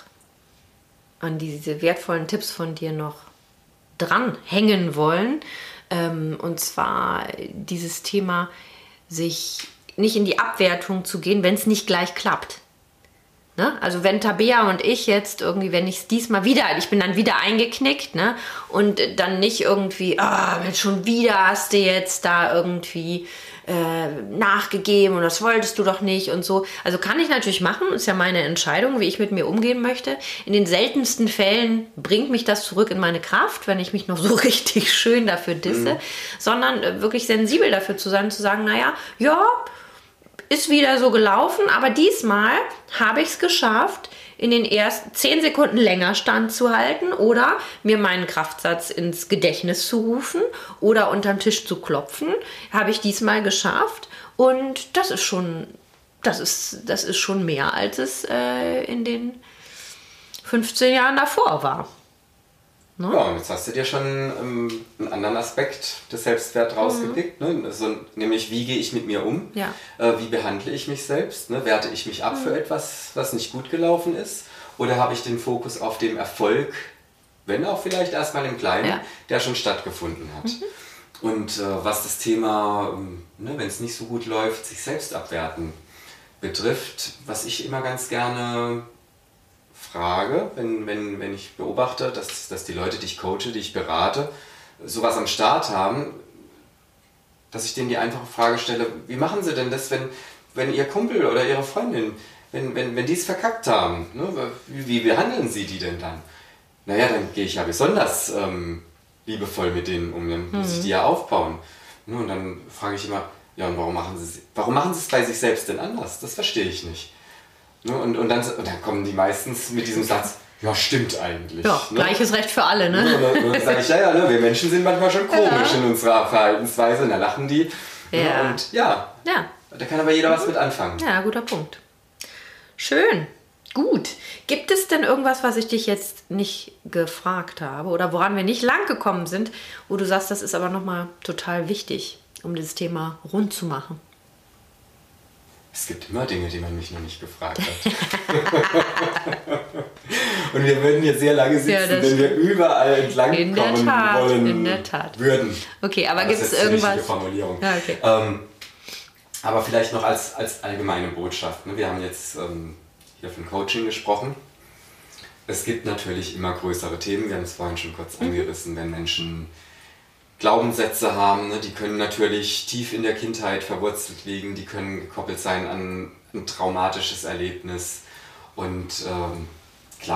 an diese wertvollen Tipps von dir noch dranhängen wollen. Ähm, und zwar dieses Thema, sich nicht in die Abwertung zu gehen, wenn es nicht gleich klappt. Ne? Also wenn Tabea und ich jetzt irgendwie, wenn ich es diesmal wieder, ich bin dann wieder eingeknickt, ne? Und dann nicht irgendwie, ah, oh, schon wieder hast du jetzt da irgendwie äh, nachgegeben und das wolltest du doch nicht und so. Also kann ich natürlich machen, ist ja meine Entscheidung, wie ich mit mir umgehen möchte. In den seltensten Fällen bringt mich das zurück in meine Kraft, wenn ich mich noch so richtig schön dafür disse, mhm. sondern äh, wirklich sensibel dafür zu sein, zu sagen, naja, ja, ist wieder so gelaufen, aber diesmal habe ich es geschafft, in den ersten zehn Sekunden länger standzuhalten oder mir meinen Kraftsatz ins Gedächtnis zu rufen oder unterm Tisch zu klopfen. Habe ich diesmal geschafft und das ist schon, das ist, das ist schon mehr, als es äh, in den fünfzehn Jahren davor war. Ne? Ja, und jetzt hast du dir schon ähm, einen anderen Aspekt des Selbstwerts rausgepickt, mhm. ne? Also, nämlich wie gehe ich mit mir um, ja. äh, wie behandle ich mich selbst, ne? Werte ich mich ab mhm. für etwas, was nicht gut gelaufen ist, oder habe ich den Fokus auf dem Erfolg, wenn auch vielleicht erstmal im Kleinen, ja. der schon stattgefunden hat. Mhm. Und äh, was das Thema, ähm, ne, wenn es nicht so gut läuft, sich selbst abwerten betrifft, was ich immer ganz gerne frage, wenn, wenn, wenn ich beobachte, dass, dass die Leute, die ich coache, die ich berate, sowas am Start haben, dass ich denen die einfache Frage stelle, wie machen sie denn das, wenn, wenn ihr Kumpel oder ihre Freundin, wenn, wenn, wenn die es verkackt haben, ne? wie, wie behandeln sie die denn dann? Naja, dann gehe ich ja besonders ähm, liebevoll mit denen um, dann muss mhm. ich die ja aufbauen. Ne? Und dann frage ich immer, ja und warum machen sie warum machen sie es bei sich selbst denn anders? Das verstehe ich nicht. Und, und, dann, und dann kommen die meistens mit diesem Satz, ja stimmt eigentlich. Ja, ne? Gleiches Recht für alle, ne? Und, und dann sage ich, ja, ja, ne, wir Menschen sind manchmal schon komisch ja. in unserer Verhaltensweise, und da lachen die. Ja. Und ja, ja, da kann aber jeder was mit anfangen. Ja, guter Punkt. Schön, gut. Gibt es denn irgendwas, was ich dich jetzt nicht gefragt habe oder woran wir nicht lang gekommen sind, wo du sagst, das ist aber nochmal total wichtig, um dieses Thema rund zu machen? Es gibt immer Dinge, die man mich noch nicht gefragt hat. Und wir würden hier sehr lange sitzen, ja, wenn stimmt. wir überall entlang in kommen der Tat, wollen in der Tat. würden. Okay, aber gibt es irgendwas? Die Formulierung. Ja, okay. ähm, aber vielleicht noch als, als allgemeine Botschaft. Ne? Wir haben jetzt ähm, hier von Coaching gesprochen. Es gibt natürlich immer größere Themen. Wir haben es vorhin schon kurz mhm. angerissen, wenn Menschen Glaubenssätze haben, ne, die können natürlich tief in der Kindheit verwurzelt liegen, die können gekoppelt sein an ein traumatisches Erlebnis und ähm, klar,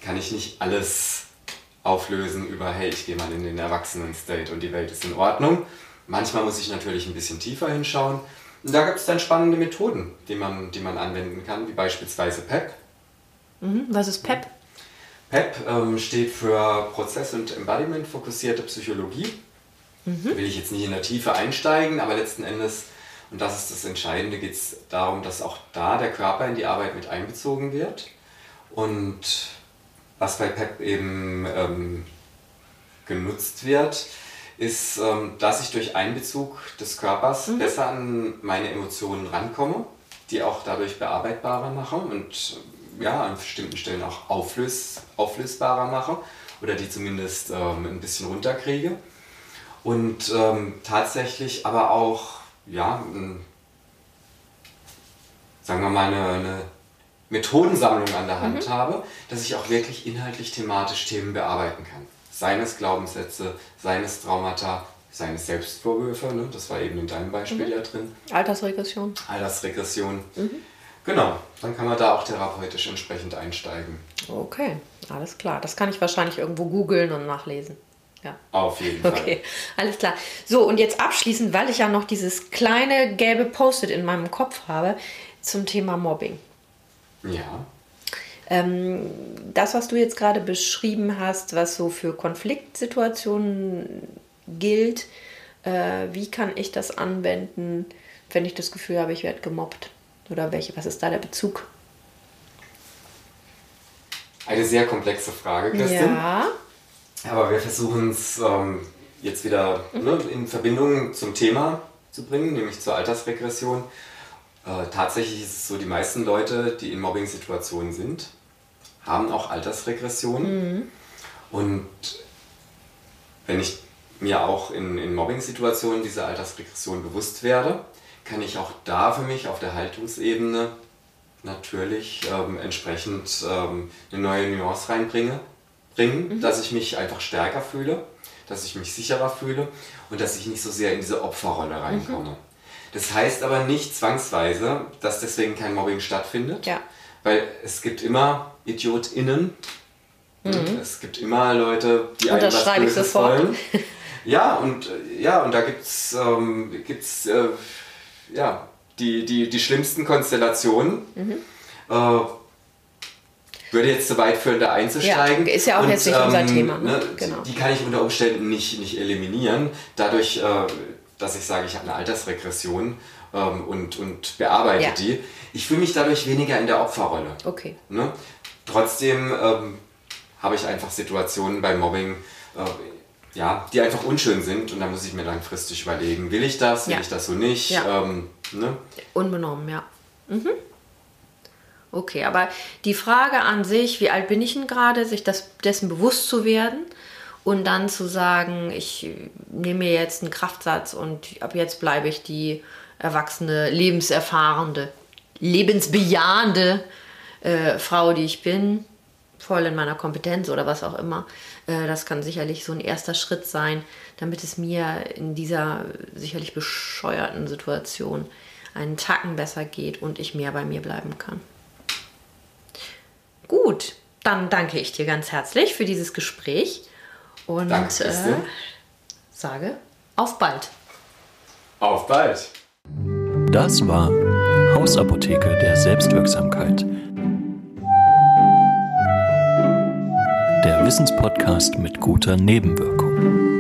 kann ich nicht alles auflösen über, hey, ich gehe mal in den Erwachsenen-State und die Welt ist in Ordnung. Manchmal muss ich natürlich ein bisschen tiefer hinschauen. Und da gibt es dann spannende Methoden, die man, die man anwenden kann, wie beispielsweise P E P. Mhm. Was ist P E P? P E P ähm, steht für Prozess- und Embodiment-fokussierte Psychologie. Mhm. Da will ich jetzt nicht in der Tiefe einsteigen, aber letzten Endes, und das ist das Entscheidende, geht es darum, dass auch da der Körper in die Arbeit mit einbezogen wird. Und was bei P E P eben ähm, genutzt wird, ist, ähm, dass ich durch Einbezug des Körpers mhm. besser an meine Emotionen rankomme, die auch dadurch bearbeitbarer mache und ja, an bestimmten Stellen auch auflös, auflösbarer mache oder die zumindest ähm, ein bisschen runterkriege. Und ähm, tatsächlich aber auch, ja, ein, sagen wir mal, eine, eine Methodensammlung an der Hand mhm. habe, dass ich auch wirklich inhaltlich thematisch Themen bearbeiten kann. Seien es Glaubenssätze, seien es Traumata, seien es Selbstvorwürfe, ne? Das war eben in deinem Beispiel mhm. ja drin. Altersregression. Altersregression. Mhm. Genau, dann kann man da auch therapeutisch entsprechend einsteigen. Okay, alles klar. Das kann ich wahrscheinlich irgendwo googeln und nachlesen. Ja. Auf jeden Fall. Okay, alles klar. So, und jetzt abschließend, weil ich ja noch dieses kleine gelbe Post-it in meinem Kopf habe, zum Thema Mobbing. Ja. Ähm, das, was du jetzt gerade beschrieben hast, was so für Konfliktsituationen gilt, äh, wie kann ich das anwenden, wenn ich das Gefühl habe, ich werde gemobbt? Oder welche, was ist da der Bezug? Eine sehr komplexe Frage, Christin. Ja. Aber wir versuchen es ähm, jetzt wieder mhm. ne, in Verbindung zum Thema zu bringen, nämlich zur Altersregression. Äh, tatsächlich ist es so, die meisten Leute, die in Mobbing-Situationen sind, haben auch Altersregressionen. Mhm. Und wenn ich mir auch in, in Mobbing-Situationen dieser Altersregression bewusst werde, kann ich auch da für mich auf der Haltungsebene natürlich ähm, entsprechend ähm, eine neue Nuance reinbringen, bringen, mhm. dass ich mich einfach stärker fühle, dass ich mich sicherer fühle und dass ich nicht so sehr in diese Opferrolle reinkomme. Mhm. Das heißt aber nicht zwangsweise, dass deswegen kein Mobbing stattfindet, ja. weil es gibt immer IdiotInnen, mhm. es gibt immer Leute, die einem was Böses wollen. Ja, und, ja, und da gibt es ähm, gibt's, äh, ja, die, die, die schlimmsten Konstellationen. Mhm. Äh, würde jetzt zu weit führen, da einzusteigen. Ja, ist ja auch und, jetzt nicht ähm, unser Thema. Ne? Ne, genau. Die kann ich unter Umständen nicht, nicht eliminieren, dadurch, äh, dass ich sage, ich habe eine Altersregression ähm, und, und bearbeite ja. die. Ich fühle mich dadurch weniger in der Opferrolle. Okay. Ne? Trotzdem ähm, habe ich einfach Situationen beim Mobbing, äh, ja, die einfach unschön sind und da muss ich mir langfristig überlegen, will ich das, will ja. ich das so nicht? Ja. Ähm, ne? Unbenommen, ja. Mhm. Okay, aber die Frage an sich, wie alt bin ich denn gerade, sich das, dessen bewusst zu werden und dann zu sagen, ich nehme mir jetzt einen Kraftsatz und ab jetzt bleibe ich die erwachsene, lebenserfahrende, lebensbejahende äh, Frau, die ich bin, voll in meiner Kompetenz oder was auch immer. Äh, das kann sicherlich so ein erster Schritt sein, damit es mir in dieser sicherlich bescheuerten Situation einen Tacken besser geht und ich mehr bei mir bleiben kann. Gut, dann danke ich dir ganz herzlich für dieses Gespräch und danke, äh, sage auf bald. Auf bald. Das war Hausapotheke der Selbstwirksamkeit. Der Wissenspodcast mit guter Nebenwirkung.